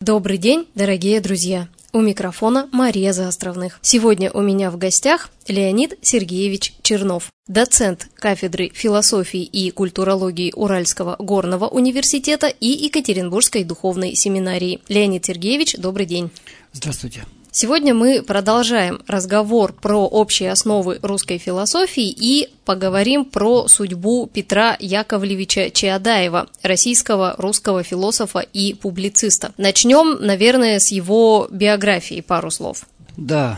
Добрый день, дорогие друзья! У микрофона Мария Заостровных. Сегодня у меня в гостях Леонид Сергеевич Чернов, доцент кафедры философии и культурологии Уральского горного университета и Екатеринбургской духовной семинарии. Леонид Сергеевич, добрый день. Здравствуйте. Сегодня мы продолжаем разговор про общие основы русской философии и поговорим про судьбу Петра Яковлевича Чаадаева, российского русского философа и публициста. Начнем, наверное, с его биографии, пару слов. Да,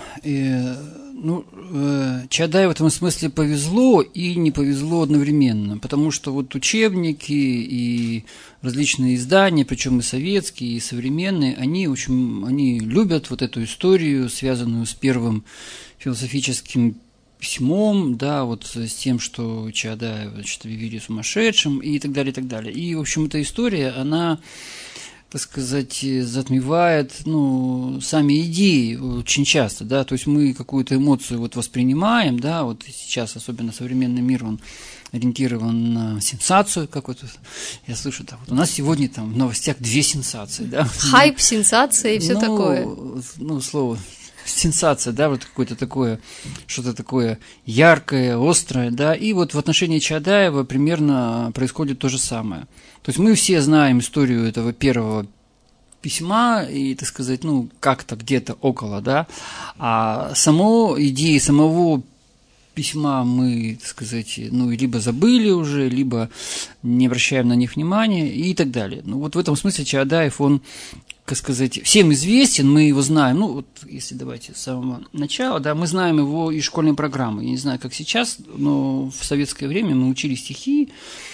Чаадаеву в этом смысле повезло и не повезло одновременно, потому что вот учебники и различные издания, причем и советские, и современные, они любят вот эту историю, связанную с первым философическим письмом, да, вот с тем, что Чаадаева, объявили сумасшедшим и так далее, и так далее. И, в общем, эта история, она, так сказать, затмевает, сами идеи очень часто, да, то есть мы какую-то эмоцию вот воспринимаем, да, вот сейчас особенно современный мир, он ориентирован на сенсацию, как вот я слышу, да, вот у нас сегодня там в новостях 2 сенсации, да. Хайп, сенсация и все такое. Слово сенсация, да, вот какое-то такое, что-то такое яркое, острое, да, и вот в отношении Чаадаева примерно происходит то же самое. То есть мы все знаем историю этого первого письма и, так сказать, как-то где-то около, да, а идеи самого письма мы, так сказать, либо забыли уже, либо не обращаем на них внимания и так далее. Вот в этом смысле Чаадаев, он, как сказать, всем известен, мы его знаем, если давайте с самого начала, да, мы знаем его из школьной программы, я не знаю, как сейчас, но в советское время мы учили стихи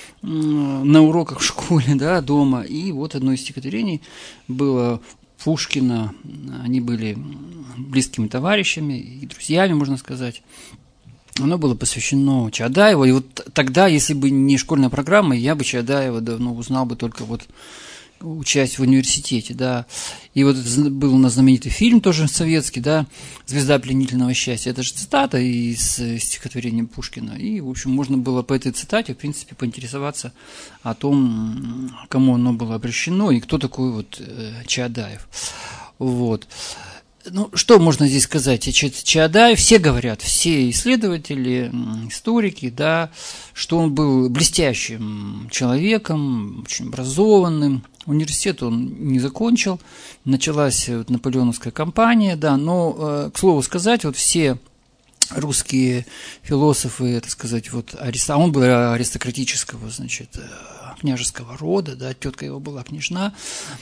на уроках в школе, да, дома, и вот одно из стихотворений было Пушкина, они были близкими товарищами и друзьями, можно сказать. Оно было посвящено Чаадаеву, и вот тогда, если бы не школьная программа, я бы Чаадаева давно узнал бы только вот учась в университете, да. И вот был у нас знаменитый фильм тоже советский, да, «Звезда пленительного счастья». Это же цитата из стихотворения Пушкина. И, в общем, можно было по этой цитате, в принципе, поинтересоваться о том, кому оно было обращено и кто такой вот Чаадаев. Вот. Что можно здесь сказать? Чаадаев, все говорят, все исследователи, историки, да, что он был блестящим человеком, очень образованным. Университет он не закончил, началась наполеоновская кампания, да, но, к слову сказать, вот все русские философы, так сказать, он был аристократического, значит, княжеского рода, да, тетка его была княжна.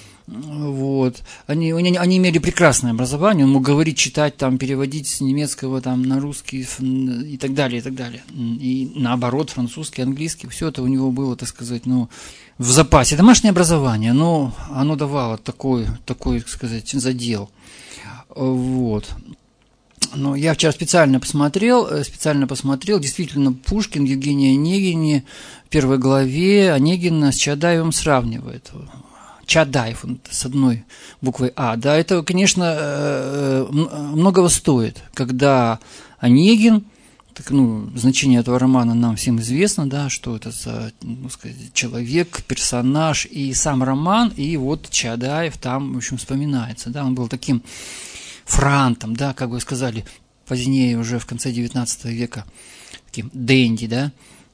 Вот. Они имели прекрасное образование, он мог говорить, читать, там, переводить с немецкого там, на русский и так далее, и так далее. И наоборот, французский, английский, все это у него было, так сказать, в запасе. Домашнее образование, но оно давало такой, так сказать, задел. Вот. Но я вчера специально посмотрел, действительно, Пушкин, Евгений Онегин в первой главе Онегина с Чаадаевым сравнивает. Чаадаев, он с одной буквой А, да, это, конечно, многого стоит, когда Онегин, значение этого романа нам всем известно, да, что это за, человек, персонаж и сам роман, и вот Чаадаев там, в общем, вспоминается, да, он был таким франтом, да, как вы сказали, позднее, уже в конце XIX века, таким денди, да,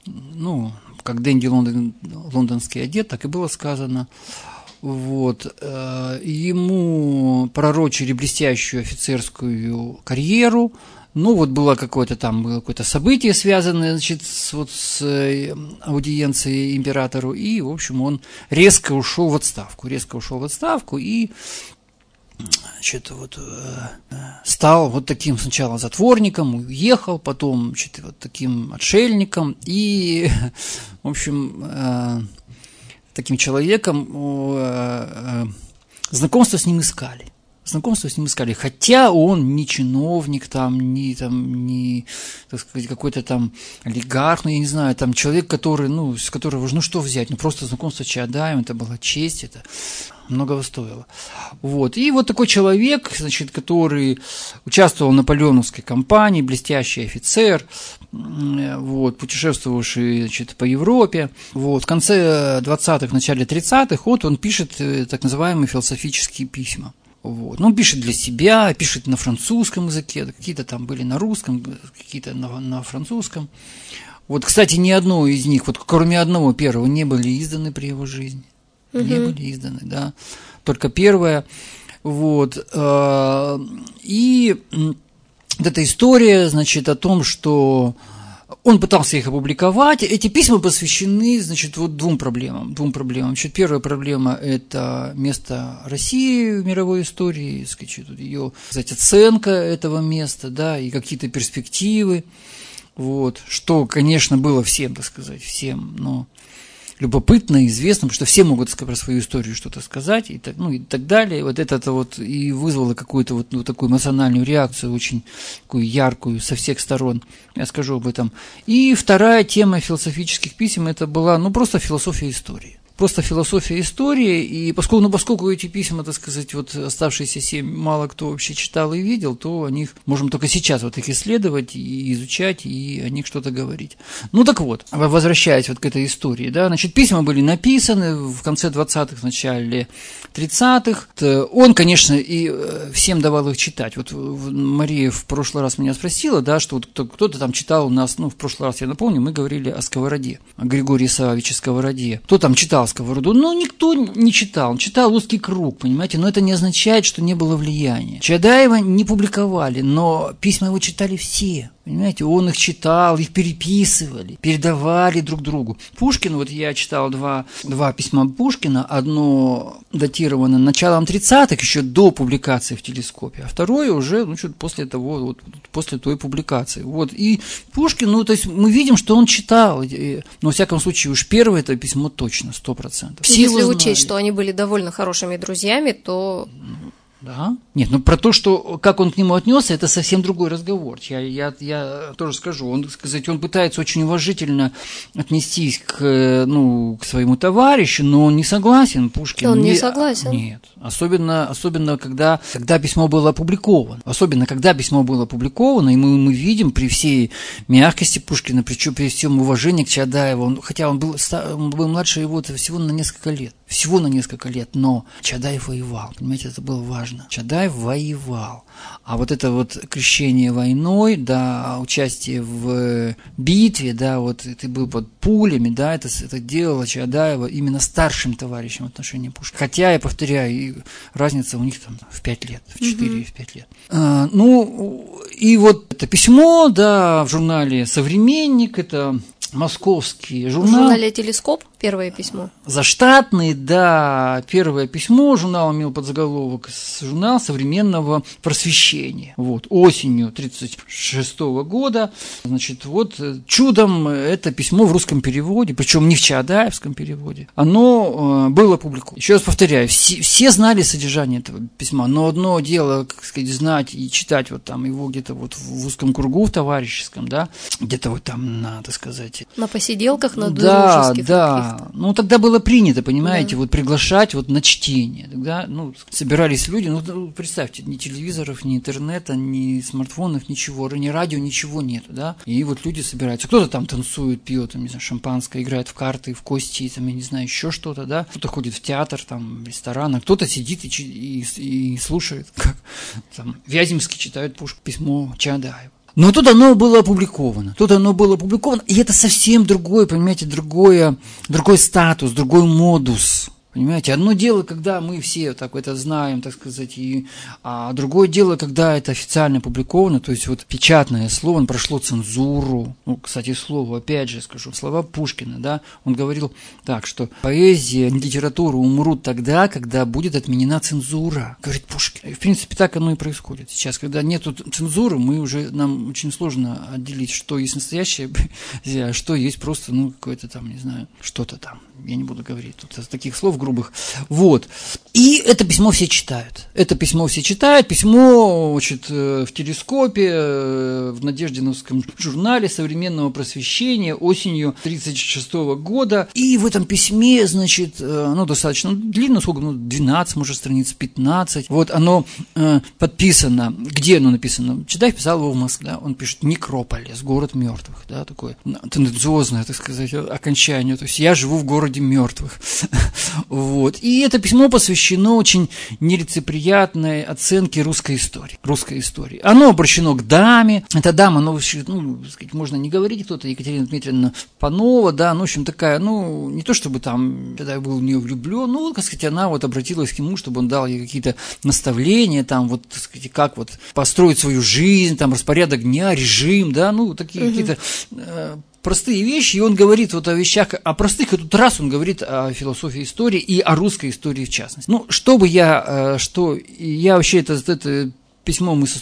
как денди лондонский одет, так и было сказано. Вот. Ему пророчили блестящую офицерскую карьеру. Было какое-то событие, связанное, значит, с аудиенцией императору, и, в общем, он резко ушел в отставку и, значит, стал вот таким сначала затворником, уехал, потом, значит, вот таким отшельником, и, в общем, таким человеком, знакомство с ним искали. знакомство с ним искали. Хотя он не чиновник, не так сказать, какой-то там олигарх, я не знаю, там человек, который, с которого, что взять, просто знакомство с Чаадаевым, это была честь, это многого стоило. Вот. И вот такой человек, значит, который участвовал в наполеоновской кампании, блестящий офицер, вот, путешествовавший, значит, по Европе. Вот. В конце 20-х, начале 30-х он пишет так называемые философические письма. Вот. Он пишет для себя, пишет на французском языке, какие-то там были на русском, какие-то на французском. Вот, кстати, ни одно из них, вот кроме одного первого, не были изданы при его жизни. Не были изданы, да. Только первое. Вот. И вот эта история, значит, о том, что он пытался их опубликовать. Эти письма посвящены, значит, вот двум проблемам. Значит, первая проблема – это место России в мировой истории, ее, кстати, оценка этого места, да, и какие-то перспективы. Вот. Что, конечно, было всем, так сказать, всем, любопытно, известно, потому что все могут про свою историю что-то сказать, и так далее. Вот это вот и вызвало какую-то вот такую эмоциональную реакцию, очень такую яркую со всех сторон. Я скажу об этом. И вторая тема философических писем – это была, просто философия истории. Просто философия истории, и поскольку эти письма, так сказать, вот оставшиеся 7 мало кто вообще читал и видел, то о них можем только сейчас вот их исследовать и изучать, и о них что-то говорить. Так вот, возвращаясь вот к этой истории, да, значит, письма были написаны в конце 20-х, в начале 30-х. Он, конечно, и всем давал их читать. Вот Мария в прошлый раз меня спросила, да, что вот кто-то там читал у нас, в прошлый раз, я напомню, мы говорили о Сковороде, о Григории Саввиче Сковороде. Кто там читал Сковороду? Никто не читал. Он читал «Узкий круг», понимаете, но это не означает, что не было влияния. Чаадаева не публиковали, но письма его читали все. Понимаете, он их читал, их переписывали, передавали друг другу. Пушкин, вот я читал два письма Пушкина, одно датировано началом 30-х, еще до публикации в «Телескопе», а второе уже, чуть после того, вот после той публикации. Вот, и Пушкин, то есть мы видим, что он читал, но, во всяком случае, уж первое это письмо точно, 100%. Если учесть, что они были довольно хорошими друзьями, то... Да. Нет, про то, что как он к нему отнесся, это совсем другой разговор. Я тоже скажу. Он пытается очень уважительно отнестись к своему товарищу, но он не согласен. Пушкин. Он не согласен. Нет. Особенно когда письмо было опубликовано. И мы видим при всей мягкости Пушкина, причем при всем уважении к Чаадаеву, хотя он был младше его всего на несколько лет, но Чаадаев воевал. Понимаете, это было важно. Чаадаев воевал. А вот это вот крещение войной, да, участие в битве, да, вот ты был под пулями, да, это делало Чаадаева именно старшим товарищем в отношении Пушкина. Хотя, я повторяю, разница у них там в 5 лет, в 4 и в 5 лет. И вот это письмо, да, в журнале «Современник», это московский журнал. В журнале «Телескоп» первое письмо. Заштатный, да, первое письмо. Журнал имел подзаголовок «Журнал современного просвещения». Вот, осенью 1936 года. Значит, вот чудом это письмо в русском переводе, причем не в чаадаевском переводе, оно было опубликовано. Еще раз повторяю, все знали содержание этого письма, но одно дело, как сказать, знать и читать вот там его где-то вот в узком кругу, в товарищеском, да, где-то вот там на, так сказать... На посиделках, на дружеских. Да. Тогда было принято, понимаете, вот приглашать вот на чтение. Тогда, собирались люди, представьте, ни телевизоров, ни интернета, ни смартфонов, ничего, ни радио, ничего нету, да. И вот люди собираются. Кто-то там танцует, пьет, там, не знаю, шампанское, играет в карты, в кости, там, я не знаю, еще что-то, да. Кто-то ходит в театр, там, в ресторан, а кто-то сидит и слушает, как там Вяземский читает письмо Чаадаева. Но тут оно было опубликовано, и это совсем другой, понимаете, другой статус, другой модус. Понимаете, одно дело, когда мы все так это знаем, так сказать, а другое дело, когда это официально опубликовано, то есть вот печатное слово, оно прошло цензуру. Кстати, слово, опять же скажу, слова Пушкина, да, он говорил так, что поэзия, литература умрут тогда, когда будет отменена цензура, говорит Пушкин. И, в принципе, так оно и происходит сейчас, когда нету цензуры, нам очень сложно отделить, что есть настоящее, а что есть просто, какое-то там, не знаю, что-то там, я не буду говорить, тут таких слов, грубых. Вот. И это письмо все читают. Письмо, значит, в телескопе, в Надеждиновском журнале современного просвещения осенью 1936 года. И в этом письме, значит, оно достаточно длинно, сколько, 12, может, страниц 15. Вот оно подписано. Где оно написано? Чадаев писал его в Москве. Да? Он пишет «Некрополис, город мертвых». Да, такое тенденциозное, так сказать, окончание. То есть я живу в городе мертвых. Вот. И это письмо посвящено очень нелицеприятной оценке русской истории. Оно обращено к даме. Эта дама, сказать, можно не говорить, кто-то, Екатерина Дмитриевна Панова, да, в общем, такая, не то чтобы там, когда я был в нее влюблен, так сказать, она вот обратилась к нему, чтобы он дал ей какие-то наставления, там, вот, так сказать, как вот построить свою жизнь, там, распорядок дня, режим, да, такие какие-то простые вещи, и он говорит вот о вещах, о простых, и тут раз он говорит о философии истории и о русской истории в частности. Я вообще это письмо мы со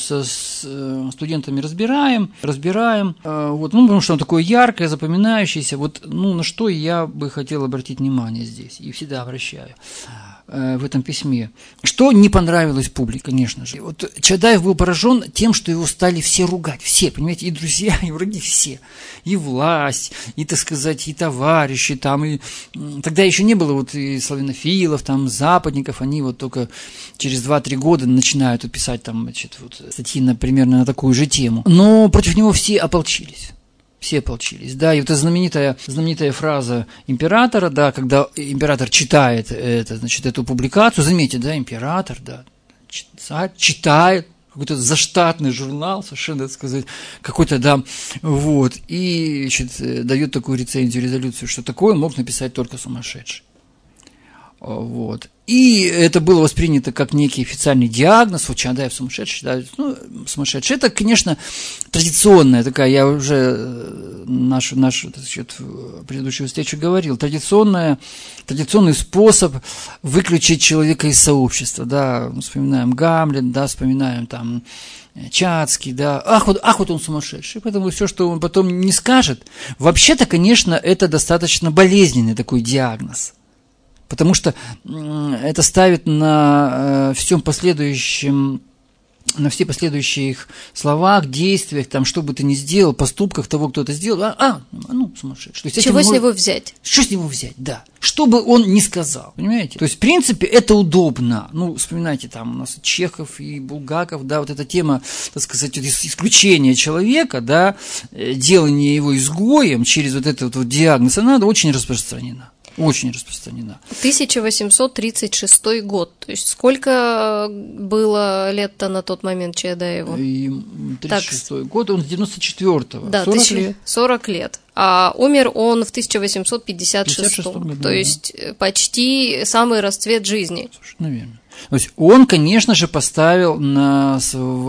студентами разбираем, вот, потому что оно такое яркое, запоминающееся, вот, на что я бы хотел обратить внимание здесь, и всегда обращаю в этом письме. Что не понравилось публике, конечно же. Вот Чадаев был поражен тем, что его стали все ругать, все, понимаете, и друзья, и враги, все, и власть, и, так сказать, и товарищи, там, и тогда еще не было вот и славянофилов, там, западников, они вот только через 2-3 года начинают писать там, значит, вот статьи примерно на такую же тему. Но против него все ополчились. Да, и вот эта знаменитая фраза императора, да, когда император читает эту публикацию, заметьте, да, император, да, царь читает какой-то заштатный журнал, совершенно, так сказать, какой-то, да, вот, и, значит, дает такую резолюцию, что такое мог написать только сумасшедший. Вот. И это было воспринято как некий официальный диагноз, вот Чадаев сумасшедший, да, сумасшедший. Это, конечно, традиционная такая, я уже нашу предыдущую встречу говорил, традиционный способ выключить человека из сообщества, да, вспоминаем Гамлет, да, вспоминаем там Чацкий, да, ах, вот он сумасшедший, поэтому все, что он потом не скажет, вообще-то, конечно, это достаточно болезненный такой диагноз. Потому что это ставит на все последующие их словах, действиях, там, что бы ты ни сделал, поступках того, кто это сделал, сумасшедший. То есть чего с него взять? Что с него взять, да. Что бы он ни сказал, понимаете? То есть, в принципе, это удобно. Вспоминайте, там у нас Чехов и Булгаков, да, вот эта тема, так сказать, исключения человека, да, делание его изгоем через вот этот вот диагноз, она очень распространена. Очень распространена. 1836 год. То есть сколько было лет-то на тот момент Чадаеву? 36 год, он с 94-го. Да, 40 лет. А умер он в 1856 году. То есть почти самый расцвет жизни. Совершенно верно. То есть он, конечно же, поставил на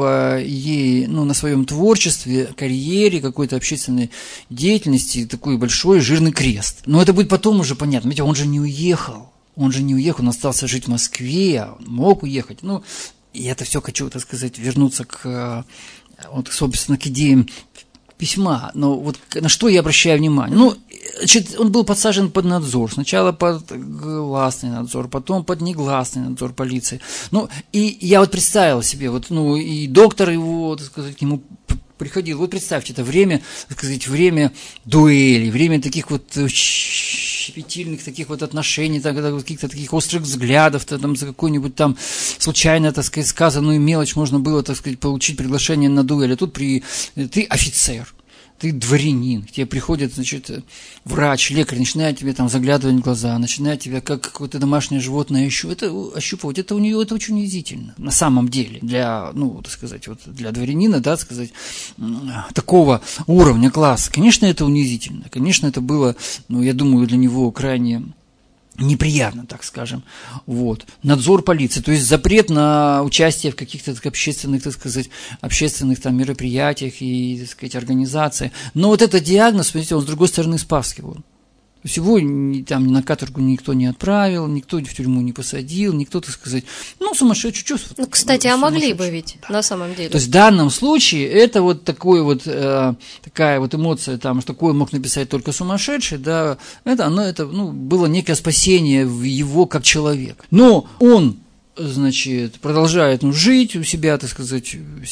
своем творчестве, карьере, какой-то общественной деятельности такой большой жирный крест. Но это будет потом уже понятно. Ведь он же не уехал. Он остался жить в Москве, он мог уехать. И это все хочу, так сказать, вернуться собственно, к идеям письма. Но вот на что я обращаю внимание? Он был подсажен под надзор. Сначала под гласный надзор, потом под негласный надзор полиции. И я вот представил себе, и доктор его, так сказать, к нему приходил. Вот представьте, это время, так сказать, время дуэлей, время таких вот щепетильных таких вот отношений, каких-то таких острых взглядов, там за какую-нибудь там случайно, так сказать, сказанную мелочь можно было, так сказать, получить приглашение на дуэль. А тут ты офицер, ты дворянин, к тебе приходит, значит, врач, лекарь, начинает тебе там заглядывать в глаза, начинает тебя как какое-то домашнее животное ощупывать. Это очень унизительно. На самом деле, для дворянина, да, так сказать, такого уровня класса, конечно, это унизительно. Конечно, это было, я думаю, для него крайне неприятно, так скажем. Вот. Надзор полиции, то есть запрет на участие в каких-то общественных там мероприятиях и, так сказать, организациях. Но вот этот диагноз, смотрите, он с другой стороны спас его. То есть его там на каторгу никто не отправил, никто в тюрьму не посадил, никто, так сказать, сумасшедший, чувство. Ну, кстати, а могли бы ведь, да, на самом деле. То есть в данном случае это вот такой вот, такая вот эмоция, там, что такое мог написать только сумасшедший, да, это было некое спасение в его как человека. Но он, значит, продолжает жить у себя, так сказать,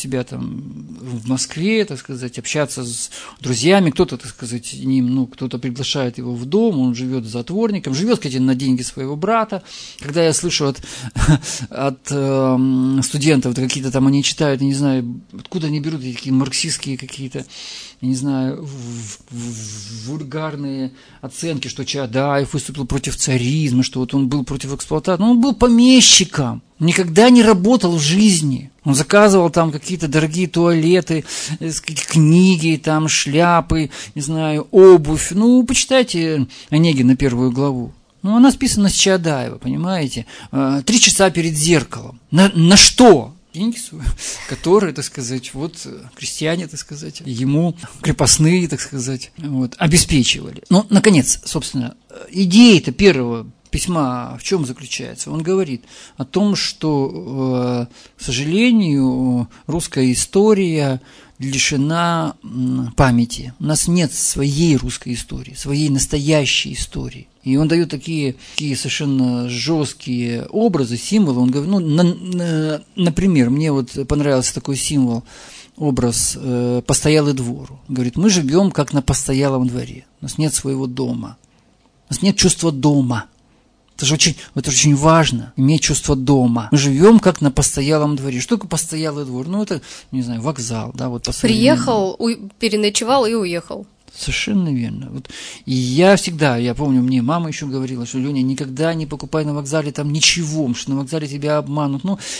в Москве, так сказать, общаться с друзьями, кто-то, так сказать, кто-то приглашает его в дом, он живет затворником, живет, кстати, на деньги своего брата. Когда я слышу от студентов, какие-то там они читают, я не знаю, откуда они берут такие марксистские какие-то, я не знаю, вульгарные оценки, что Чаадаев выступил против царизма, что вот он был против эксплуатации. Но он был помещиком, никогда не работал в жизни. Он заказывал там какие-то дорогие туалеты, книги, там шляпы, не знаю, обувь. почитайте Онегина первую главу. Она списана с Чаадаева, понимаете? 3 часа перед зеркалом. На что? Деньги свои, которые, так сказать, крестьяне, так сказать, ему крепостные, так сказать, обеспечивали. Наконец, собственно, идея-то первого письма в чем заключается? Он говорит о том, что, к сожалению, русская история лишена памяти. У нас нет своей русской истории, своей настоящей истории. И он дает такие совершенно жесткие образы, символы. Он говорит, например, мне понравился такой символ, образ «постоялый двор». Он говорит, мы живем как на постоялом дворе. У нас нет своего дома. У нас нет чувства дома. Это же очень важно, иметь чувство дома. Мы живем как на постоялом дворе. Что такое постоялый двор? Это, не знаю, вокзал. Да, приехал, переночевал и уехал. Совершенно верно. И я помню, мне мама еще говорила, что, Леня, никогда не покупай на вокзале там ничего, что на вокзале тебя обманут.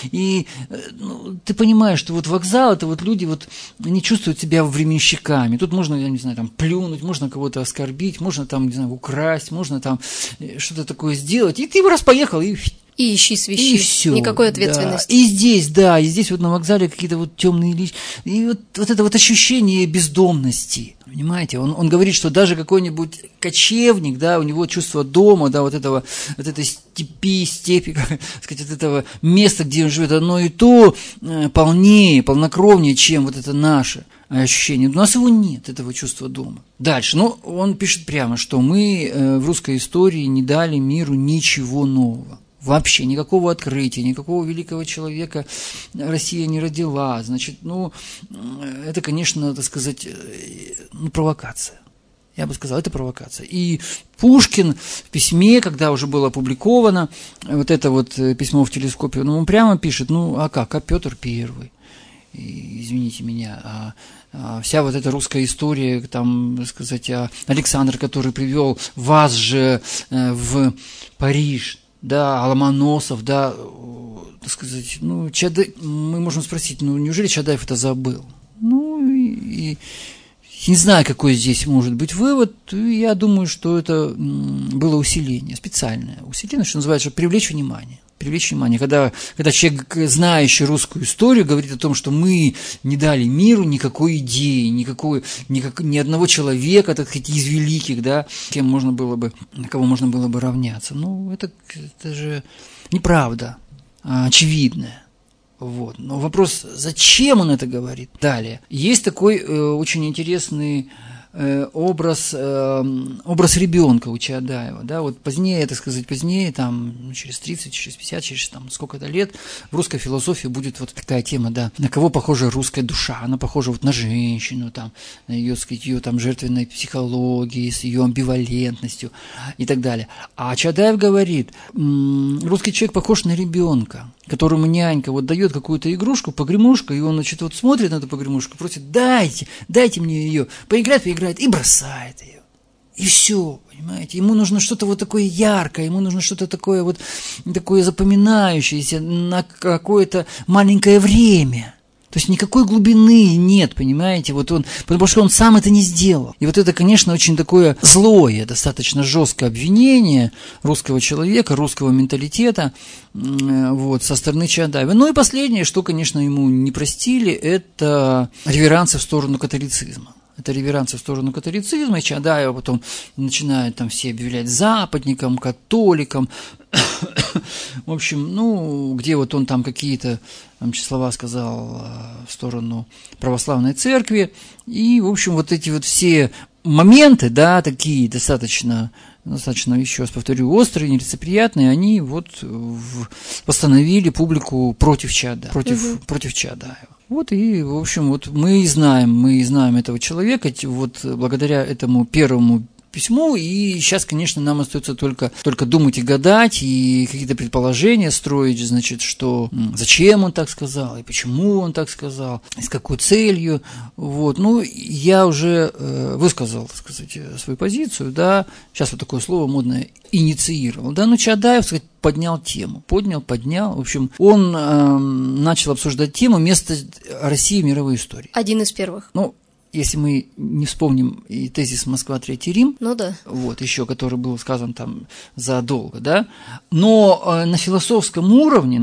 Ты понимаешь, что вокзал, это люди, они чувствуют себя временщиками. Тут можно, я не знаю, там плюнуть, можно кого-то оскорбить, можно там, не знаю, украсть, можно там что-то такое сделать. И ты раз поехал, и ищи свищи, и все, никакой ответственности. Да. И здесь на вокзале какие-то темные личности. И это ощущение бездомности. Понимаете, он говорит, что даже какой-нибудь кочевник, да, у него чувство дома, да, этой степи, как сказать, этого места, где он живет, оно и то полнее, полнокровнее, чем это наше ощущение. У нас его нет, этого чувства дома. Дальше, он пишет прямо, что мы в русской истории не дали миру ничего нового. Вообще никакого открытия, никакого великого человека Россия не родила. Значит, это, конечно, так сказать, провокация. Я бы сказал, это провокация. И Пушкин в письме, когда уже было опубликовано, это письмо в телескопе, он прямо пишет, а Петр Первый, извините меня, вся эта русская история, там, так сказать, Александр, который привел вас же в Париж, да, Ломоносов, да, так сказать, мы можем спросить, неужели Чаадаев это забыл? И не знаю, какой здесь может быть вывод, я думаю, что это было усиление, специальное усиление, что называется, привлечь внимание. Когда человек, знающий русскую историю, говорит о том, что мы не дали миру никакой идеи, ни одного человека, так сказать, из великих, да, на кого можно было бы равняться. Это же неправда, очевидная. Но вопрос, зачем он это говорит? Далее. Есть такой очень интересный образ ребенка у Чаадаева, да, позднее, так сказать, там, через 30, через 50, через сколько-то лет в русской философии будет такая тема, да, на кого похожа русская душа, она похожа на женщину, там, на ее, так сказать, ее там жертвенной психологией, с ее амбивалентностью и так далее. А Чаадаев говорит, русский человек похож на ребенка, которому нянька дает какую-то игрушку, погремушку, и он, смотрит на эту погремушку, просит, дайте мне ее, поиграть, и бросает ее. И все, понимаете, ему нужно что-то такое яркое, ему нужно что-то такое такое запоминающееся на какое-то маленькое время. То есть никакой глубины нет, понимаете, потому что он сам это не сделал. И это, конечно, очень такое злое, достаточно жесткое обвинение русского человека, русского менталитета, со стороны Чаадаева. И последнее, что, конечно, ему не простили, это реверансы в сторону католицизма. это реверансы в сторону католицизма, и Чаадаева потом начинают там все объявлять западником, католиком. В общем, где вот он там какие-то слова сказал в сторону православной церкви, и, в общем, вот эти вот все моменты, да, такие достаточно, еще раз повторю, острые, нелицеприятные, они вот восстановили публику против Чаадаева, против Чаадаева. Вот и, в общем, вот мы знаем этого человека, вот благодаря этому первому письму, и сейчас, конечно, нам остается только думать и гадать, и какие-то предположения строить, значит, что зачем он так сказал, и почему он так сказал, и с какой целью, вот, я уже высказал, так сказать, свою позицию, да, сейчас вот такое слово модное, инициировал, да, Чаадаев, так сказать, поднял тему, поднял, в общем, он начал обсуждать тему места России в мировой истории. Один из первых. Если мы не вспомним и тезис «Москва, Третий Рим», да. Вот, еще, который был сказан там задолго, да, но на философском уровне,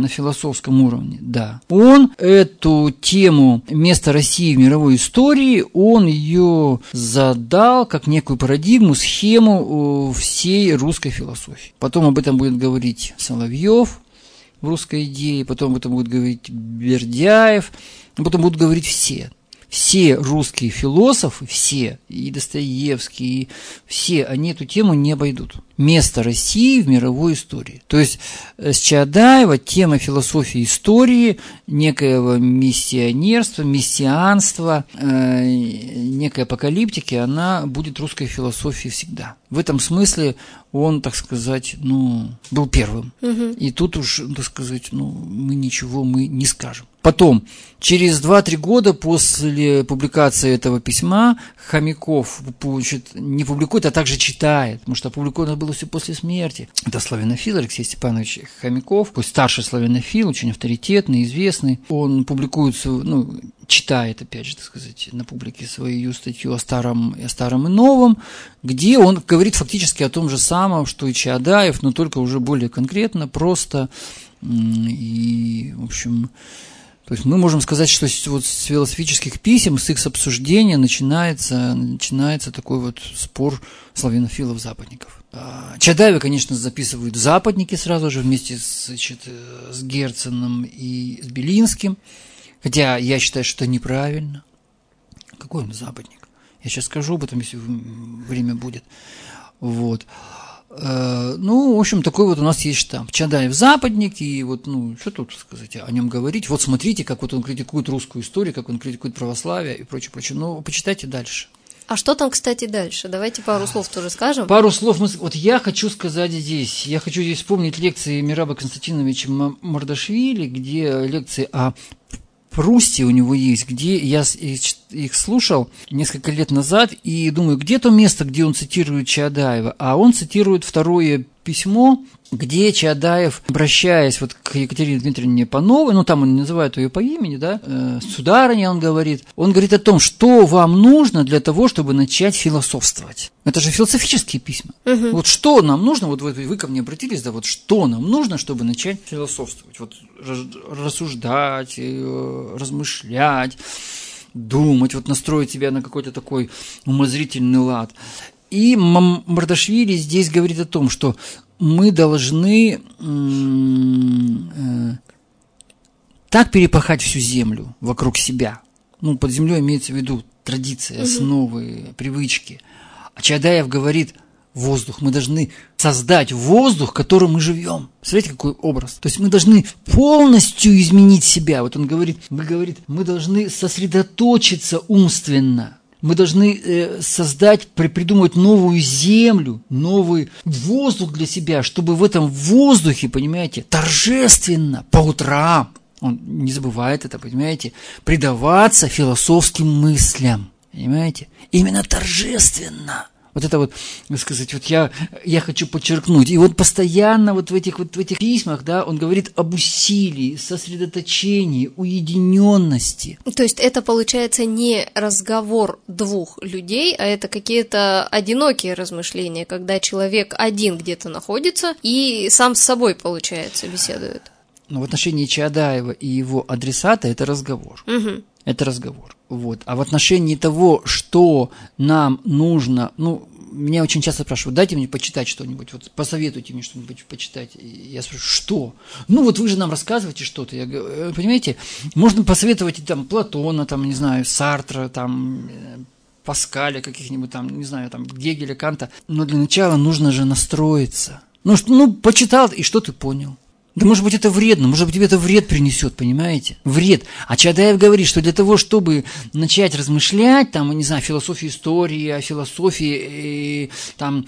да, он эту тему места России в мировой истории, он ее задал как некую парадигму, схему всей русской философии. Потом об этом будет говорить Соловьев в «Русской идее», потом об этом будет говорить Бердяев, потом будут говорить все русские философы, все, и Достоевский, и все, они эту тему не обойдут. Место России в мировой истории. То есть с Чаадаева тема философии истории, некоего миссионерства, мессианства, некой апокалиптики, она будет русской философией всегда. В этом смысле он, так сказать, был первым. И тут уж, так сказать, мы ничего не скажем. Потом, через 2-3 года после публикации этого письма, Хомяков не публикует, а также читает, потому что опубликовано было все после смерти. Это славянофил Алексей Степанович Хомяков, старший славянофил, очень авторитетный, известный. Он публикует, читает, опять же, так сказать, на публике свою статью о старом и новом, где он говорит фактически о том же самом, что и Чаадаев, но только уже более конкретно, просто, и, в общем... То есть мы можем сказать, что вот с философических писем, с их обсуждения начинается такой вот спор славянофилов-западников. Чаадаева, конечно, записывают западники сразу же вместе с Герценом и с Белинским, хотя я считаю, что это неправильно. Какой он западник? Я сейчас скажу об этом, если время будет. Вот. В общем, такой вот у нас есть штамп. Чаадаев западник, и вот, что тут сказать о нем говорить? Вот смотрите, как вот он критикует русскую историю, как он критикует православие и прочее. Почитайте дальше. А что там, кстати, дальше? Давайте пару слов тоже скажем. Пару слов. Вот я хочу сказать здесь. Я хочу здесь вспомнить лекции Мераба Константиновича Мардашвили, где лекции о Прусте у него есть, где я их слушал несколько лет назад и думаю, где то место, где он цитирует Чаадаева, а он цитирует второе письмо, где Чаадаев, обращаясь вот к Екатерине Дмитриевне Пановой, там он называет ее по имени, да, сударыня, он говорит о том, что вам нужно для того, чтобы начать философствовать. Это же философические письма. Вот что нам нужно, вот вы ко мне обратились, да, вот что нам нужно, чтобы начать философствовать, вот рассуждать, размышлять, думать, вот настроить себя на какой-то такой умозрительный лад. И Мардашвили здесь говорит о том, что мы должны так перепахать всю землю вокруг себя. Под землей имеется в виду традиции, основы, привычки. А Чаадаев говорит воздух. Мы должны создать воздух, в котором мы живем. Смотрите, какой образ. То есть мы должны полностью изменить себя. Вот он говорит, мы должны сосредоточиться умственно. Мы должны придумать новую землю, новый воздух для себя, чтобы в этом воздухе, понимаете, торжественно, по утрам, он не забывает это, понимаете, предаваться философским мыслям, понимаете, именно торжественно. Вот это вот, так сказать, вот я хочу подчеркнуть. И вот постоянно вот в этих письмах, да, он говорит об усилии, сосредоточении, уединенности. То есть это получается не разговор двух людей, а это какие-то одинокие размышления, когда человек один где-то находится и сам с собой, получается, беседует. Но в отношении Чаадаева и его адресата это разговор. это разговор. Вот. А в отношении того, что нам нужно, меня очень часто спрашивают, дайте мне почитать что-нибудь, вот посоветуйте мне что-нибудь почитать. И я спрашиваю, что? Вот вы же нам рассказываете что-то. Я говорю, понимаете, можно посоветовать и там Платона, там, не знаю, Сартра, там, Паскаля каких-нибудь там, не знаю, там, Гегеля, Канта. Но для начала нужно же настроиться. Почитал, и что ты понял? Да может быть это вредно, может быть тебе это вред принесет, понимаете? Вред. А Чаадаев говорит, что для того, чтобы начать размышлять, там, не знаю, о философии истории, о философии, там,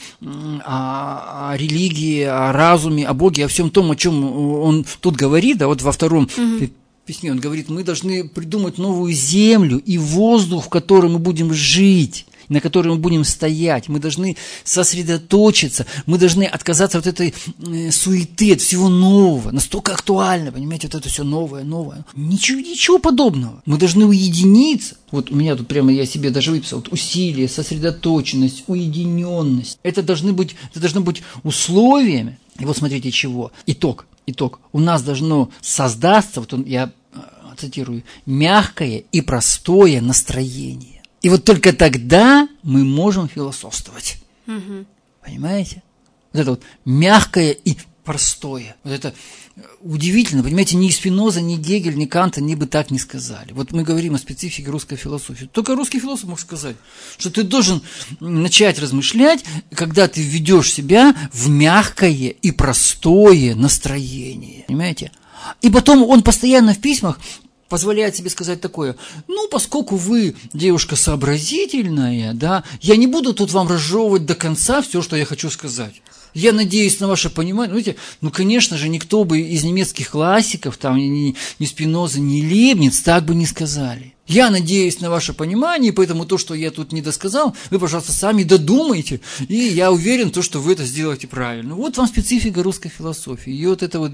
о религии, о разуме, о Боге, о всем том, о чем он тут говорит, да, вот во втором письме он говорит, мы должны придумать новую землю и воздух, в котором мы будем жить, на которой мы будем стоять, мы должны сосредоточиться, мы должны отказаться от этой суеты, от всего нового, настолько актуально, понимаете, вот это все новое. Ничего подобного. Мы должны уединиться. Вот у меня тут прямо, я себе даже выписал, вот усилие, сосредоточенность, уединенность. Это должно быть условиями. И вот смотрите, чего. Итог. У нас должно создаться, я цитирую, мягкое и простое настроение. И вот только тогда мы можем философствовать. Угу. Понимаете? Вот это вот мягкое и простое. Вот это удивительно. Понимаете, ни Спиноза, ни Гегель, ни Кант, они бы так не сказали. Вот мы говорим о специфике русской философии. Только русский философ мог сказать, что ты должен начать размышлять, когда ты введешь себя в мягкое и простое настроение. Понимаете? И потом он постоянно в письмах позволяет себе сказать такое, поскольку вы девушка сообразительная, да, я не буду тут вам разжевывать до конца все, что я хочу сказать. Я надеюсь на ваше понимание. Знаете, конечно же, никто бы из немецких классиков, там, ни Спиноза, ни Лейбниц так бы не сказали. Я надеюсь на ваше понимание, поэтому то, что я тут не досказал, вы, пожалуйста, сами додумайте, и я уверен, что вы это сделаете правильно. Вот вам специфика русской философии. Ее вот это вот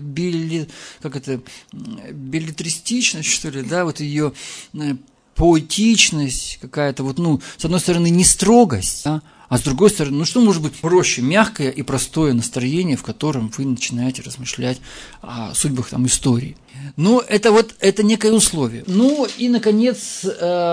беллетристичность, что ли, да, вот ее поэтичность какая-то, с одной стороны, не строгость, да, а с другой стороны, что может быть проще, мягкое и простое настроение, в котором вы начинаете размышлять о судьбах там истории. Это некое условие. И, наконец,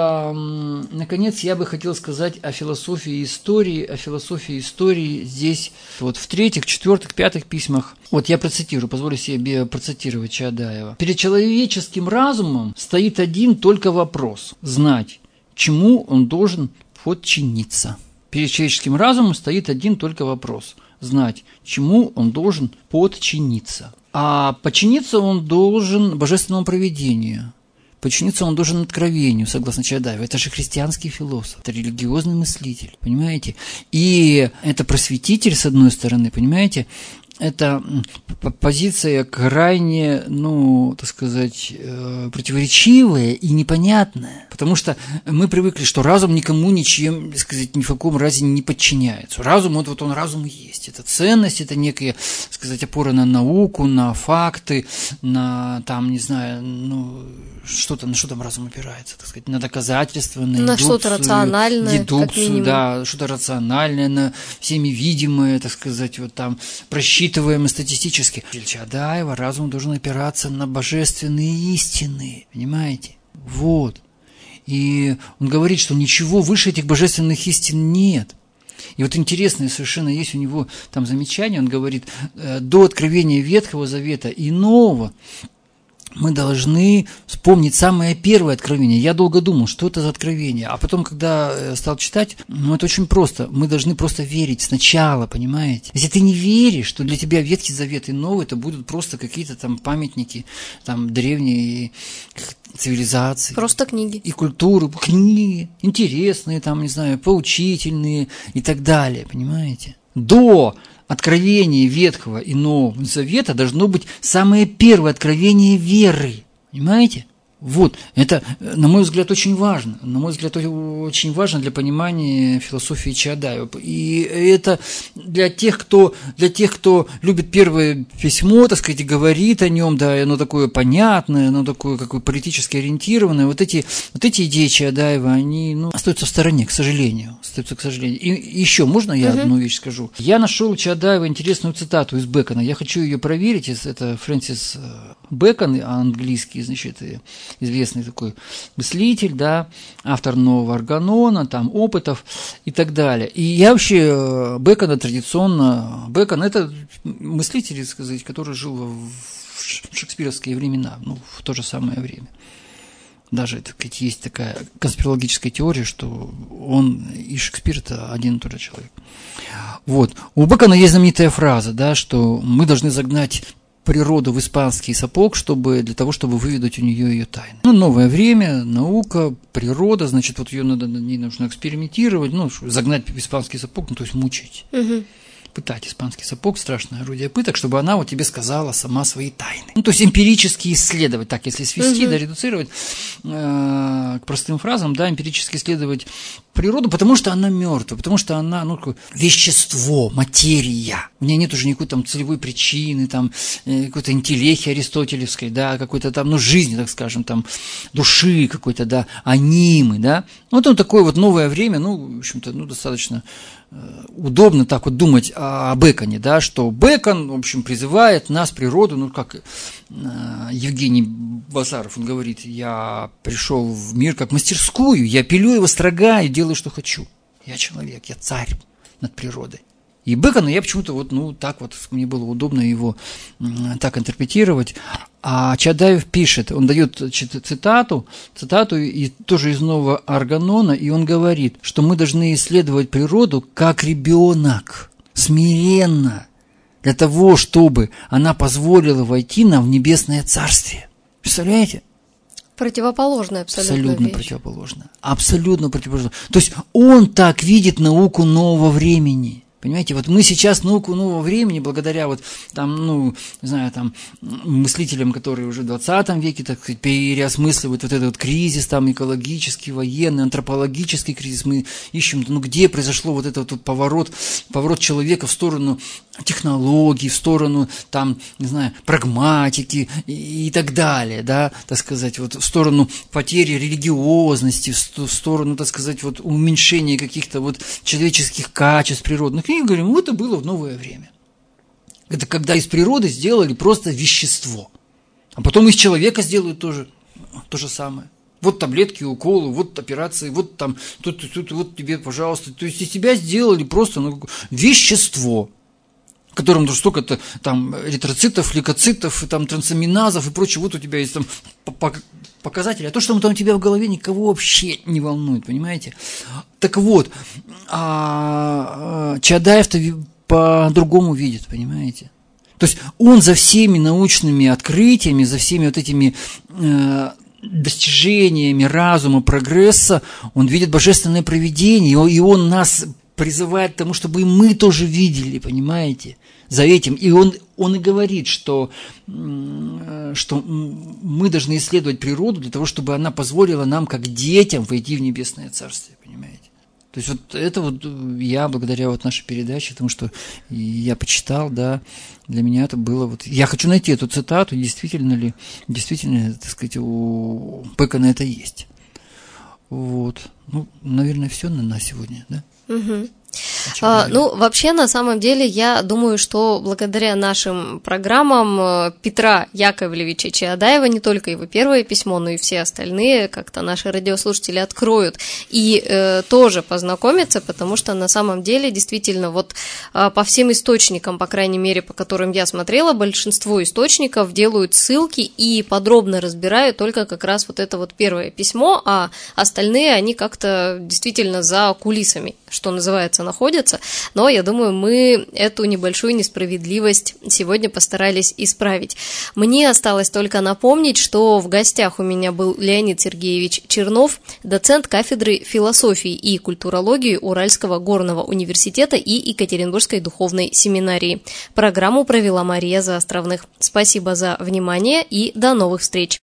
я бы хотел сказать о философии истории. О философии истории здесь вот в 3, 4, 5 письмах. Вот я процитирую, позволю себе процитировать Чаадаева. «Перед человеческим разумом стоит один только вопрос – знать, чему он должен подчиниться». Перед человеческим разумом стоит один только вопрос – знать, чему он должен подчиниться. А подчиниться он должен божественному провидению, подчиниться он должен откровению, согласно Чаадаеву. Это же христианский философ, это религиозный мыслитель, понимаете? И это просветитель, с одной стороны, понимаете? Это позиция крайне, противоречивая и непонятная. Потому что мы привыкли, что разум никому ничем, ни в каком разе не подчиняется. Разум, он разум и есть. Это ценность, это некая, опора на науку, на факты, на, на что там разум опирается, на доказательства, на индукцию, что-то рациональное, дедукцию, да, что-то рациональное, на всеми видимое, просчитываемое статистически. Для Чаадаева разум должен опираться на божественные истины, понимаете? Вот. И он говорит, что ничего выше этих божественных истин нет. И вот интересное совершенно есть у него там замечание, он говорит, до откровения Ветхого Завета и Нового мы должны вспомнить самое первое откровение. Я долго думал, что это за откровение. А потом, когда стал читать, это очень просто. Мы должны просто верить сначала, понимаете? Если ты не веришь, что для тебя Ветхий Завет и Новый, это будут просто какие-то там памятники, там древние цивилизации. Просто книги. И культуры, книги, интересные, поучительные и так далее, понимаете? До откровение Ветхого и Нового Завета должно быть самое первое откровение веры. Понимаете? Вот, это, на мой взгляд, очень важно. На мой взгляд, очень важно для понимания философии Чаадаева. И это для тех, кто любит первое письмо, и говорит о нем, да, оно такое понятное, оно такое, политически ориентированное. Вот эти идеи Чаадаева, они, остаются в стороне, к сожалению. И еще, можно я одну вещь скажу? Я нашел у Чаадаева интересную цитату из Бэкона. Я хочу ее проверить. Это Фрэнсис Бэкон, английский, известный такой мыслитель, да, автор нового органона, там, опытов и так далее. И я вообще Бэкона традиционно... Бэкон – это мыслитель, сказать, который жил в шекспировские времена, ну, в то же самое время. Даже есть такая конспирологическая теория, что он и Шекспир – это один и тот же человек. Вот. У Бэкона есть знаменитая фраза, да, что мы должны загнать природу в испанский сапог, для того, чтобы выведать у нее ее тайны. Ну, новое время, наука, природа, значит, вот над ней нужно экспериментировать, ну, загнать в испанский сапог, ну, то есть мучить. Угу. Пытать испанский сапог, страшное орудие пыток, чтобы она вот тебе сказала сама свои тайны. Ну, то есть эмпирически исследовать, так, если свести, да, редуцировать к простым фразам, да, эмпирически исследовать природу, потому что она мертва, потому что она, ну, вещество, материя. У нее нет уже никакой там целевой причины, там, какой-то интеллехи аристотелевской, да, какой-то там, ну, жизни, так скажем, там, души какой-то, да, анимы, да. Вот он такое вот новое время, ну, в общем-то, ну, достаточно удобно так вот думать о Бэконе, да, что Бэкон, в общем, призывает нас, природу, ну, как Евгений Базаров, он говорит, я пришел в мир как мастерскую, я пилю его, строгаю, делаю, что хочу. Я человек, я царь над природой. И Бэкона я почему-то вот, ну, так вот, мне было удобно его так интерпретировать. А Чаадаев пишет, он дает цитату и тоже из нового органона, и он говорит, что мы должны исследовать природу как ребенок, смиренно, для того, чтобы она позволила войти нам в небесное царствие. Представляете? Противоположная абсолютно вещь. Противоположная. Абсолютно противоположная. То есть он так видит науку нового времени. Понимаете, вот мы сейчас науку нового времени, благодаря вот там, ну, не знаю, там, мыслителям, которые уже в 20 веке, так сказать, переосмысливают вот этот вот кризис, там, экологический, военный, антропологический кризис, мы ищем, ну, где произошло вот этот вот поворот человека в сторону технологий, в сторону, там, не знаю, прагматики и так далее, да, так сказать, вот в сторону потери религиозности, в сторону, так сказать, вот уменьшения каких-то вот человеческих качеств природных. И говорим, это было в новое время. Это когда из природы сделали просто вещество. А потом из человека сделают тоже то же самое. Вот таблетки, уколы, вот операции, вот там, тут вот тебе, пожалуйста. То есть из тебя сделали просто вещество, в котором ну, столько-то там эритроцитов, лейкоцитов, там, трансаминазов и прочее. Вот у тебя есть там показатели. А то, что там у тебя в голове, никого вообще не волнует, понимаете? Так вот, Чаадаев-то по-другому видит, понимаете? То есть он за всеми научными открытиями, за всеми вот этими достижениями разума, прогресса, он видит божественное провидение, и он нас призывает к тому, чтобы и мы тоже видели, понимаете, за этим. И он и говорит, что мы должны исследовать природу для того, чтобы она позволила нам, как детям, войти в небесное царствие, понимаете. То есть вот это вот я благодаря вот нашей передаче, потому что я почитал, да, для меня это было вот... Я хочу найти эту цитату, действительно, так сказать, у Бэкона это есть. Вот. Ну, наверное, все на сегодня, да? Угу. Ну, вообще, на самом деле, я думаю, что благодаря нашим программам Петра Яковлевича Чаадаева, не только его первое письмо, но и все остальные, как-то наши радиослушатели откроют и тоже познакомятся, потому что на самом деле, действительно, вот по всем источникам, по крайней мере, по которым я смотрела, большинство источников делают ссылки и подробно разбирают только как раз вот это вот первое письмо, а остальные, они как-то действительно за кулисами, что называется, находятся, но я думаю, мы эту небольшую несправедливость сегодня постарались исправить. Мне осталось только напомнить, что в гостях у меня был Леонид Сергеевич Чернов, доцент кафедры философии и культурологии Уральского горного университета и Екатеринбургской духовной семинарии. Программу провела Мария Заостровных. Спасибо за внимание и до новых встреч!